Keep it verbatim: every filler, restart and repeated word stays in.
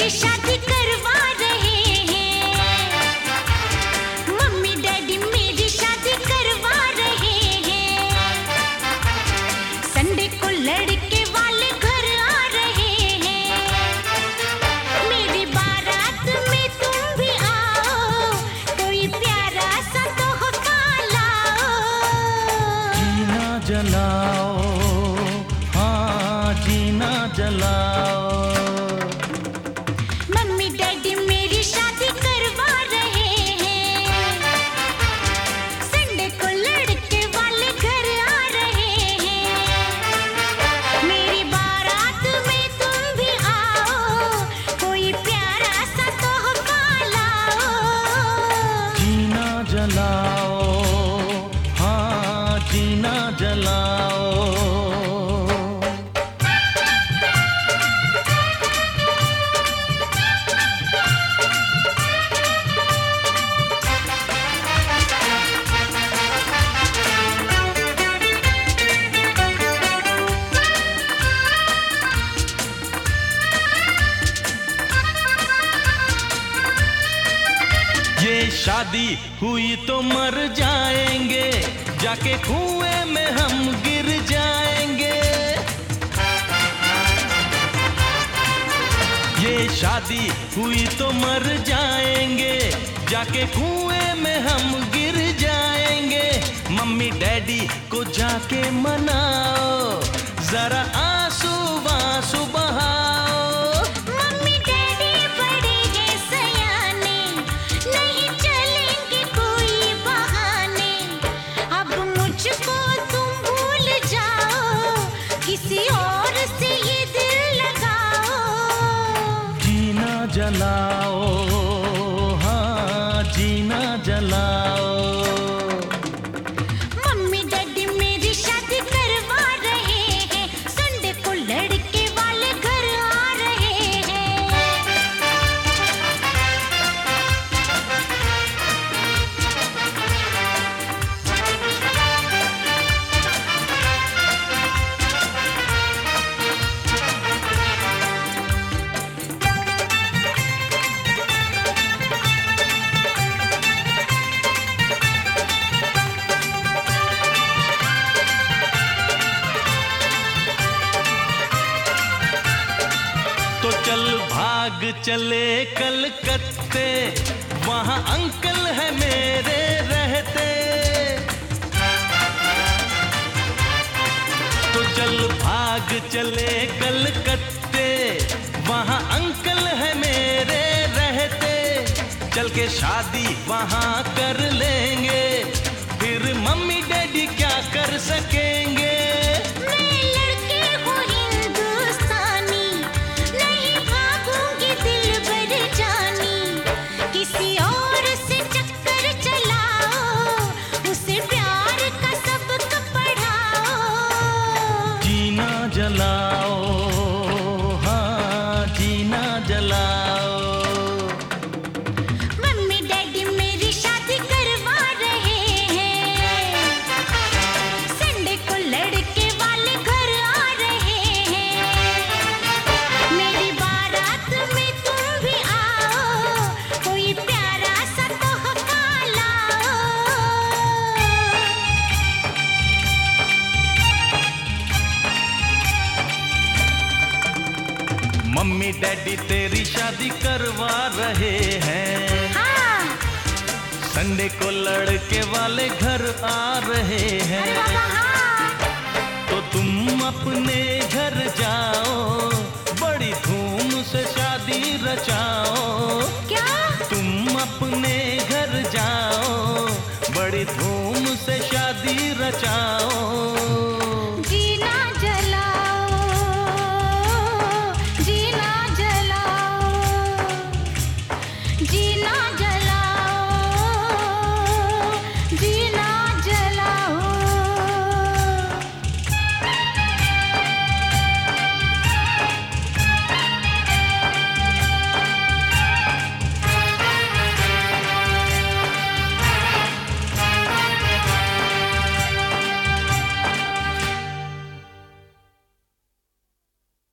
मेरी शादी करवा रहे हैं। मम्मी डैडी मेरी शादी करवा रहे हैं। संडे को लड़के वाले घर आ रहे हैं। मेरी बारात में तुम भी आओ, कोई प्यारा सा तोहफा लाओ। जीना जलाओ, हाँ जीना जलाओ। मम्मी डैडी मेरी शादी करवा रहे हैं। संडे को लड़के वाले घर आ रहे हैं। मेरी बारात में तुम भी आओ, कोई प्यारा सा तोहफा लाओ। जीना जलाओ, हाँ जीना जलाओ। ये शादी हुई तो मर जाएंगे, जाके कुएं में हम गिर जाएंगे। ये शादी हुई तो मर जाएंगे, जाके कुएं में हम गिर जाएंगे। मम्मी डैडी को जाके मनाओ, जरा आंसू आंसू बहाओ। मम्मी डैडी बड़े हैं सयाने, नहीं चलेंगे कोई बहाने। अब मुझको तुम भूल जाओ, किसी और से ये दिल लगाओ। जीना जलाओ, हाँ जीना जलाओ। मम्मी डैडी मेरी शादी करवा रहे हैं। संडे को लड़के वाले घर आ रहे हैं। तो चल भाग चले कलकत्ते, वहाँ अंकल है मेरे रहते। तो चल भाग चले कलकत्ते, वहाँ अंकल है मेरे रहते। चल के शादी वहाँ कर लेंगे, फिर मम्मी डैडी क्या कर सकेंगे। मैं लड़की हूँ हिंदुस्तानी, नहीं भागूंगी दिलबर जानी। किसी और से चक्कर चलाओ, उसे प्यार का सबक पढ़ाओ। जीना जलाओ, हाँ जीना जलाओ। मम्मी डैडी मेरी शादी करवा रहे हैं। संडे को लड़के वाले घर आ रहे हैं। मेरी बारात में तुम भी आओ, कोई प्यारा सा तोहफा लाओ। मम्मी डैडी तेरी शादी करवा रहे हैं। हाँ, संडे को लड़के वाले घर आ रहे अरे हैं। बाबा हाँ। तो तुम अपने घर जाओ, बड़ी धूम से शादी रचाओ।